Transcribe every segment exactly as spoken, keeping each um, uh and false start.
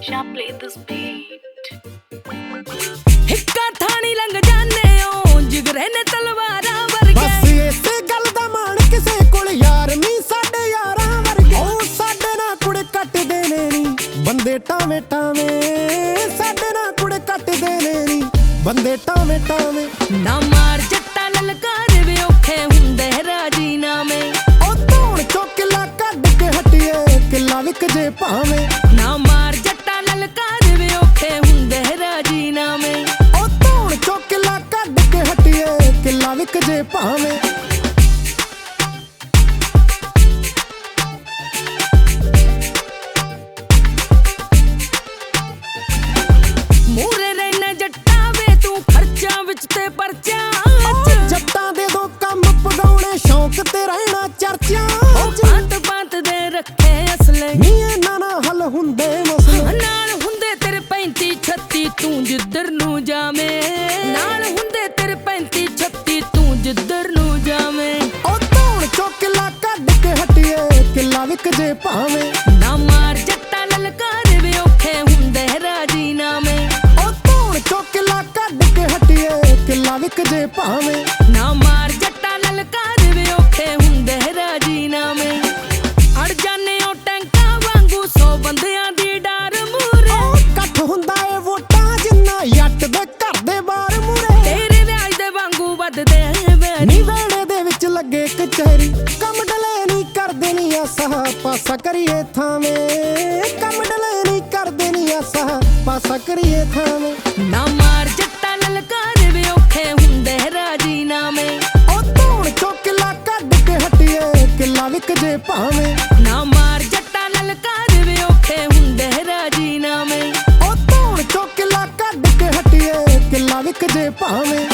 Shall play this beat. हिक्का थानी लंघ जाने ओ जिगरे ने तलवारां वर्गे बस इसे गल दा मान किसे कोल यार नी साडे यारां वर्गे ओ साडे ना कुड़े कट देने नी बंदे टावे टावे साडे ना कुड़े कट देने नी बंदे टावे टावे ना मार जट्टा ललकार वे औखे हुंदे राजीनामे ओ धौण चो किला कढ के हटिए किला विक जे भावे ना मार जट्टा ललकार वे औखे हुंदे राजीनामे ओ धौण चो किला कढ के हटिए किला विक जे भावे मूरे रहना जट्टा वे तू खर्चा विच ते परचा जट्टां दे दो कम पगाउणे शौक ते रहना चर्चा पांत पांत दे रखे असले नी इन्हां ना हल हुंदे मसले नाल हुंदे तेरे पैंती छत्ती तू जिधर नू जावे नाल हुंदे तेरे पैंती छत्ती तू जिधर नू जावे ओ धौण चो किला कढ के हटिए किला विक जे भावे ना मार जट्टा ललकार वे औखे हुंदे राजीनामे ओ धौण चो किला कढ के हटिए किला विक जे भावे ना मार जट्टा ललकार वे औखे हुंदे राजीनामे अड़ जाने ओ टैंका वांगू सौ बंदियां दी डार मूरे ਕੱਠ ਹੁੰਦਾ ਏ ਵੋਟਾਂ ਜਿੰਨਾ ਯੱਟ ਦੇ ਘਰ ਦੇ ਬਾਹਰ ਮੂਰੇ तेरे व्याज दे वांगू वधदे वैरी ਨੀ ਵੇੜੇ ਦੇ ਵਿੱਚ ਲੱਗੇ ਕਚਹਿਰੀ ਕੰਮ ਡਲੇ ਨਹੀਂ ਕਰਦੇ ਨਹੀਂ ਆਸਾ ਪਾਸਾ ਕਰੀਏ ਥਾਵੇਂ ਕੰਮ ਡਲੇ ਨਹੀਂ ਕਰਦੇ ਨਹੀਂ ਆਸਾ ਪਾਸਾ ਕਰੀਏ ਥਾਵੇਂ ਨਾ ਮਾਰ ਜੱਟਾ ਲਲਕਾਰ ਵੇ ਔਖੇ ਹੁੰਦੇ ਰਾਜੀਨਾਮੇ ਉਹ ਧੌਣ ਚੋ ਕਿਲਾ ਕੱਢ ਕੇ ਹਟੀਏ ਕਿਲਾ ਵਿਕ ਜੇ ਭਾਵੇਂ ਨਾ ਮਾਰ ਜੱਟਾ ਲਲਕਾਰ ਵੇ ਔਖੇ ਹੁੰਦੇ ਰਾਜੀਨਾਮੇ ਉਹ ਧੌਣ ਚੋ ਕਿਲਾ ਕੱਢ ਕੇ ਹਟੀਏ ਕਿਲਾ ਵਿਕ ਜੇ ਭਾਵੇਂ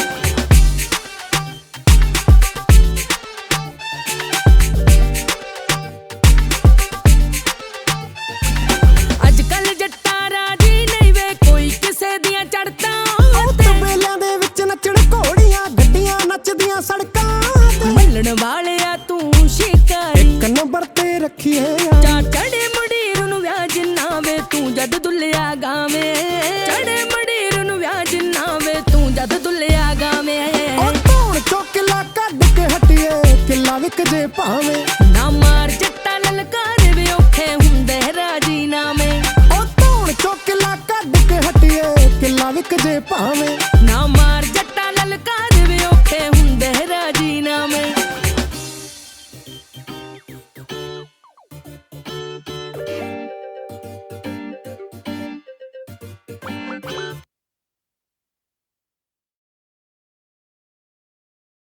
ਅੱਜ ਕੱਲ ਜੱਟਾ ਰਾਜੀ ਨਹੀਂ ਵੇ ਕੋਈ ਕਿਸੇ ਦੀਆਂ ਚੜਤਾਂ ਤਬੇਲਿਆਂ ਦੇ ਵਿੱਚ ਨੱਚਣ ਘੋੜੀਆਂ ਗੱਡੀਆਂ ਨੱਚਦੀਆਂ ਸੜਕਾਂ ਤੇ ਮੱਲਣ ਵਾਲਿਆ ਤੂੰ ਸ਼ਿਕਾਰੀ ਇੱਕ ਨੰਬਰ ਤੇ ਰੱਖੀਏ ਯਾਰ ਚਾ ਚੜੇ ਮੁੜੀਰ ਨੂੰ ਵਿਆਜ ਨਾ ਵੇ ਤੂੰ ਜਦ ਦੁੱਲਿਆ ਗਾਵੇਂ ਚੜੇ ਮੁੜੀਰ ਨੂੰ ਵਿਆਜ ਨਾ ਵੇ ਤੂੰ ਜਦ ਦੁੱਲਿਆ ਗਾਵੇਂ ਉਹ ਧੌਣ ਚੋ ਕਿਲਾ ਕੱਢ ਕੇ ਹਟੀਏ ਕਿਲਾ ਵਿਕ ਜੇ ਭਾਵੇਂ ਨਾ ਮਾਰ ਜੱਟਾ ਲਲਕਾਰ ਵੇ ਔਖੇ ਹੁੰਦੇ ਰਾਜੀਨਾਮੇ ਉਹ ਧੌਣ ਚੋ ਕਿਲਾ ਕੱਢ ਕੇ ਹਟੀਏ ਕਿਲਾ ਵਿਕ ਜੇ ਭਾਵੇਂ ਨਾ ਮਾਰ ਜੱਟਾ ਲਲਕਾਰ